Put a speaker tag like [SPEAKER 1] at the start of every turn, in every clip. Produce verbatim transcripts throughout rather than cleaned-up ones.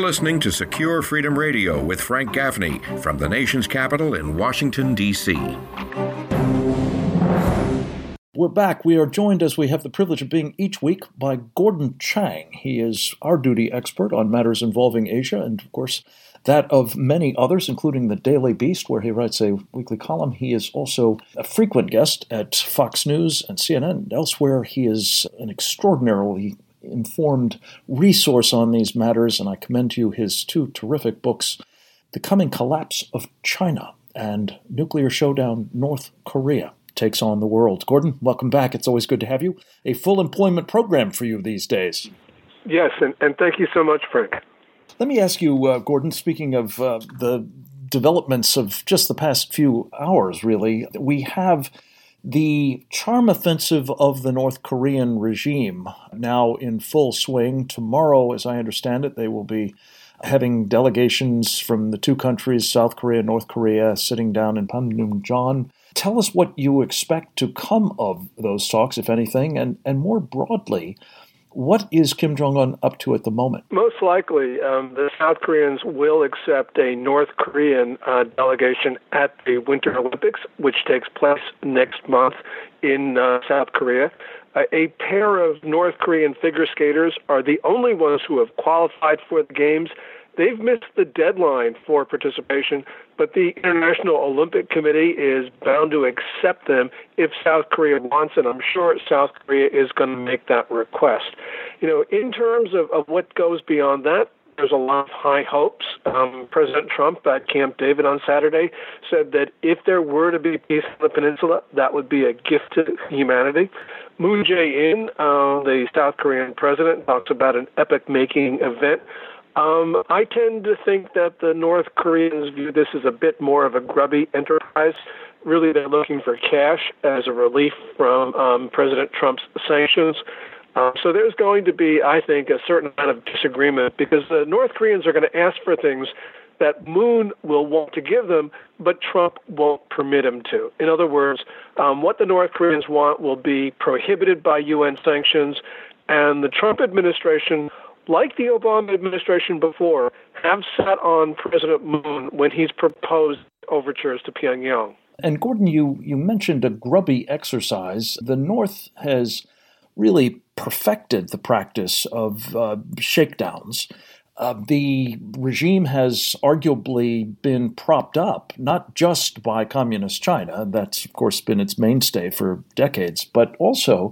[SPEAKER 1] listening to Secure Freedom Radio with Frank Gaffney from the nation's capital in Washington, D C
[SPEAKER 2] We're back. We are joined, as we have the privilege of being each week, by Gordon Chang. He is our duty expert on matters involving Asia and, of course, that of many others, including the Daily Beast, where he writes a weekly column. He is also a frequent guest at Fox News and C N N and elsewhere. He is an extraordinarily informed resource on these matters, and I commend to you his two terrific books, The Coming Collapse of China and Nuclear Showdown North Korea Takes on the World. Gordon, welcome back. It's always good to have you. A full employment program for you these days.
[SPEAKER 3] Yes, and, and thank you so much, Frank.
[SPEAKER 2] Let me ask you, uh, Gordon, speaking of uh, the developments of just the past few hours, really, we have the charm offensive of the North Korean regime now in full swing. Tomorrow, as I understand it, they will be having delegations from the two countries, South Korea and North Korea, sitting down in Panmunjom. Tell us what you expect to come of those talks, if anything, and, and more broadly, what is Kim Jong-un up to at the moment?
[SPEAKER 3] Most likely, um, the South Koreans will accept a North Korean uh, delegation at the Winter Olympics, which takes place next month in uh, South Korea. Uh, a pair of North Korean figure skaters are the only ones who have qualified for the Games. They've missed the deadline for participation, but the International Olympic Committee is bound to accept them if South Korea wants, and I'm sure South Korea is going to make that request. You know, in terms of, of what goes beyond that, there's a lot of high hopes. Um, President Trump at Camp David on Saturday said that if there were to be peace on the peninsula, that would be a gift to humanity. Moon Jae-in, uh, the South Korean president, talks about an epic-making event. Um, I tend to think that the North Koreans view this as a bit more of a grubby enterprise. Really, they're looking for cash as a relief from um, President Trump's sanctions. Um, so there's going to be, I think, a certain amount of disagreement because the North Koreans are going to ask for things that Moon will want to give them, but Trump won't permit him to. In other words, um, what the North Koreans want will be prohibited by U N sanctions, and the Trump administration, like the Obama administration before, have sat on President Moon when he's proposed overtures to Pyongyang.
[SPEAKER 2] And Gordon, you, you mentioned a grubby exercise. The North has really perfected the practice of uh, shakedowns. Uh, the regime has arguably been propped up, not just by communist China, that's of course been its mainstay for decades, but also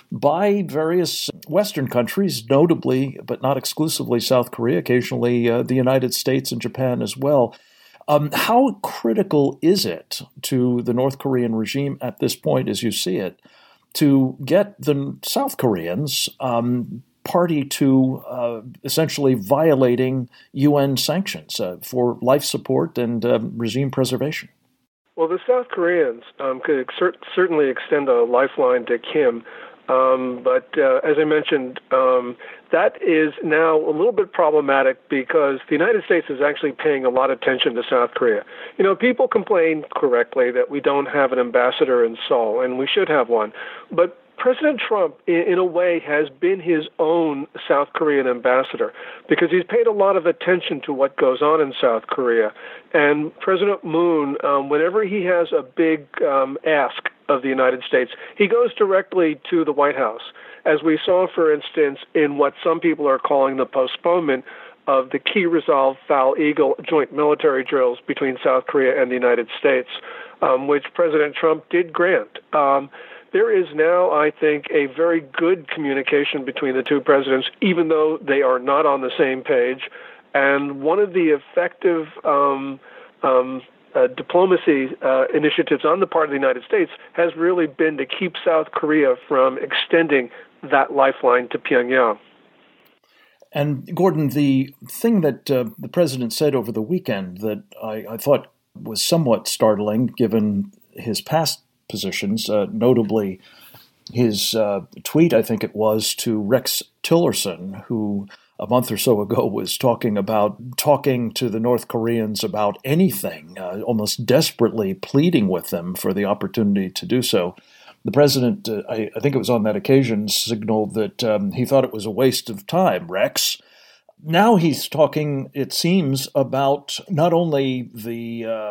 [SPEAKER 2] by various Western countries, notably, but not exclusively, South Korea, occasionally uh, the United States and Japan as well. Um, how critical is it to the North Korean regime at this point, as you see it, to get the South Koreans um, party to uh, essentially violating U N sanctions uh, for life support and uh, regime preservation?
[SPEAKER 3] Well, the South Koreans um, could ex- certainly extend a lifeline to Kim. Um, but uh, as I mentioned, um, that is now a little bit problematic because the United States is actually paying a lot of attention to South Korea. You know, people complain correctly that we don't have an ambassador in Seoul, and we should have one. But President Trump, in, in a way, has been his own South Korean ambassador because he's paid a lot of attention to what goes on in South Korea. And President Moon, um, whenever he has a big um, ask of the United States, he goes directly to the White House, as we saw, for instance, in what some people are calling the postponement of the Key Resolve Foul Eagle joint military drills between South Korea and the United States, um, which President Trump did grant. Um, there is now, I think, a very good communication between the two presidents, even though they are not on the same page. And one of the effective um, um, uh, diplomacy uh, initiatives on the part of the United States has really been to keep South Korea from extending that lifeline to Pyongyang.
[SPEAKER 2] And Gordon, the thing that uh, the president said over the weekend that I, I thought was somewhat startling, given his past positions, uh, notably his uh, tweet, I think it was, to Rex Tillerson, who a month or so ago was talking about talking to the North Koreans about anything, uh, almost desperately pleading with them for the opportunity to do so. The president, uh, I, I think it was on that occasion, signaled that um, he thought it was a waste of time, Rex. Now he's talking, it seems, about not only the uh,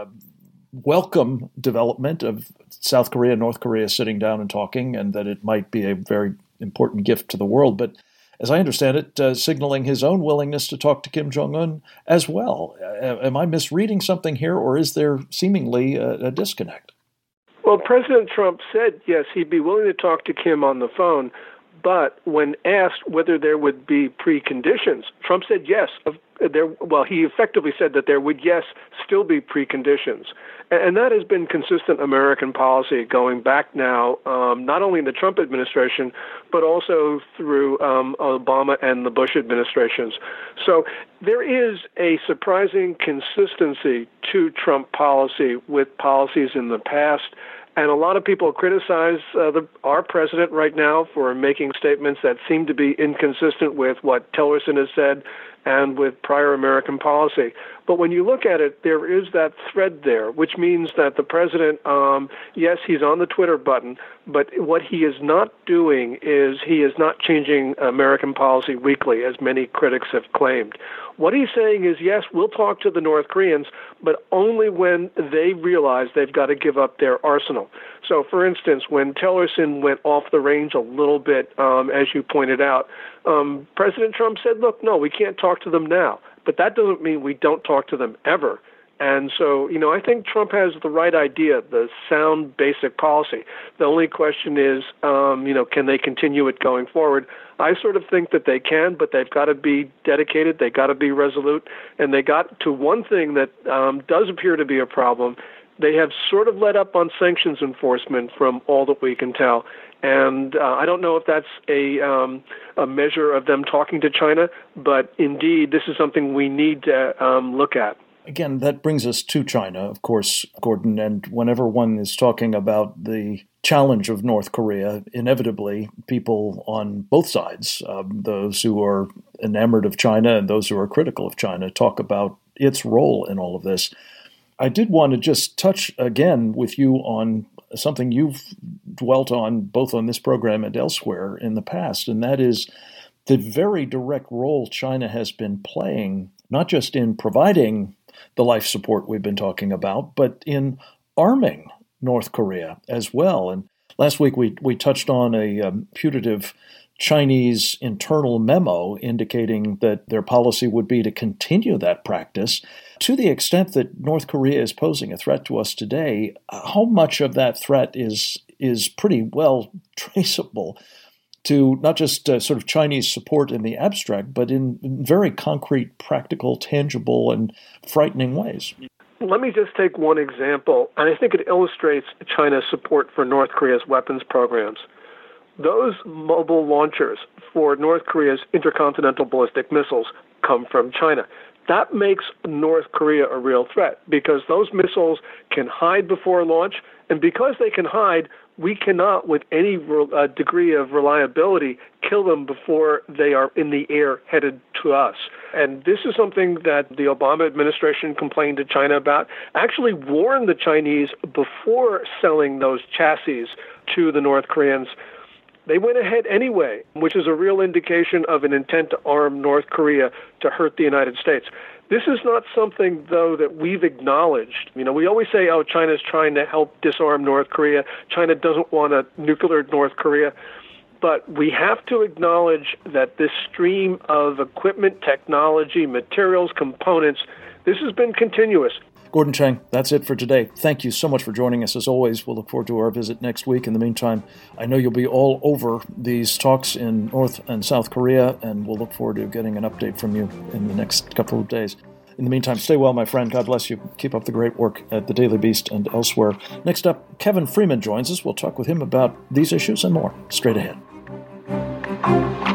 [SPEAKER 2] welcome development of South Korea and North Korea sitting down and talking, and that it might be a very important gift to the world, but as I understand it, uh, signaling his own willingness to talk to Kim Jong-un as well. Uh, am I misreading something here, or is there seemingly a, a disconnect?
[SPEAKER 3] Well, President Trump said, yes, he'd be willing to talk to Kim on the phone, but when asked whether there would be preconditions, Trump said yes. There, well, he effectively said that there would, yes, still be preconditions. And that has been consistent American policy going back now, um, not only in the Trump administration, but also through um, Obama and the Bush administrations. So there is a surprising consistency to Trump policy with policies in the past. And a lot of people criticize uh, the, our president right now for making statements that seem to be inconsistent with what Tillerson has said and with prior American policy. But when you look at it, there is that thread there, which means that the president, um, yes, he's on the Twitter button, but what he is not doing is he is not changing American policy weekly, as many critics have claimed. What he's saying is, yes, we'll talk to the North Koreans, but only when they realize they've got to give up their arsenal. So, for instance, when Tillerson went off the range a little bit, um, as you pointed out, um, President Trump said, look, no, we can't talk to them now. But that doesn't mean we don't talk to them ever. And so, you know, I think Trump has the right idea, the sound basic policy. The only question is, um, you know, can they continue it going forward? I sort of think that they can, but they've got to be dedicated, they've got to be resolute, and they got to one thing that um, does appear to be a problem. They have sort of let up on sanctions enforcement from all that we can tell. And uh, I don't know if that's a, um, a measure of them talking to China, but indeed, this is something we need to um, look at.
[SPEAKER 2] Again, that brings us to China, of course, Gordon, and whenever one is talking about the challenge of North Korea, inevitably people on both sides, um, those who are enamored of China and those who are critical of China, talk about its role in all of this. I did want to just touch again with you on something you've dwelt on both on this program and elsewhere in the past, and that is the very direct role China has been playing, not just in providing the life support we've been talking about, but in arming North Korea as well. And last week we we touched on a um, putative Chinese internal memo indicating that their policy would be to continue that practice. To the extent that North Korea is posing a threat to us today, how much of that threat is is pretty well traceable to not just uh, sort of Chinese support in the abstract, but in very concrete, practical, tangible, and frightening ways?
[SPEAKER 3] Let me just take one example, and I think it illustrates China's support for North Korea's weapons programs. Those mobile launchers for North Korea's intercontinental ballistic missiles come from China. That makes North Korea a real threat because those missiles can hide before launch, and because they can hide, we cannot, with any uh, degree of reliability, kill them before they are in the air headed to us. And this is something that the Obama administration complained to China about, actually warned the Chinese before selling those chassis to the North Koreans. They went ahead anyway, which is a real indication of an intent to arm North Korea to hurt the United States. This is not something, though, that we've acknowledged. You know, we always say, oh, China's trying to help disarm North Korea. China doesn't want a nuclear North Korea. But we have to acknowledge that this stream of equipment, technology, materials, components, this has been continuous.
[SPEAKER 2] Gordon Chang, that's it for today. Thank you so much for joining us. As always, we'll look forward to our visit next week. In the meantime, I know you'll be all over these talks in North and South Korea, and we'll look forward to getting an update from you in the next couple of days. In the meantime, stay well, my friend. God bless you. Keep up the great work at the Daily Beast and elsewhere. Next up, Kevin Freeman joins us. We'll talk with him about these issues and more straight ahead.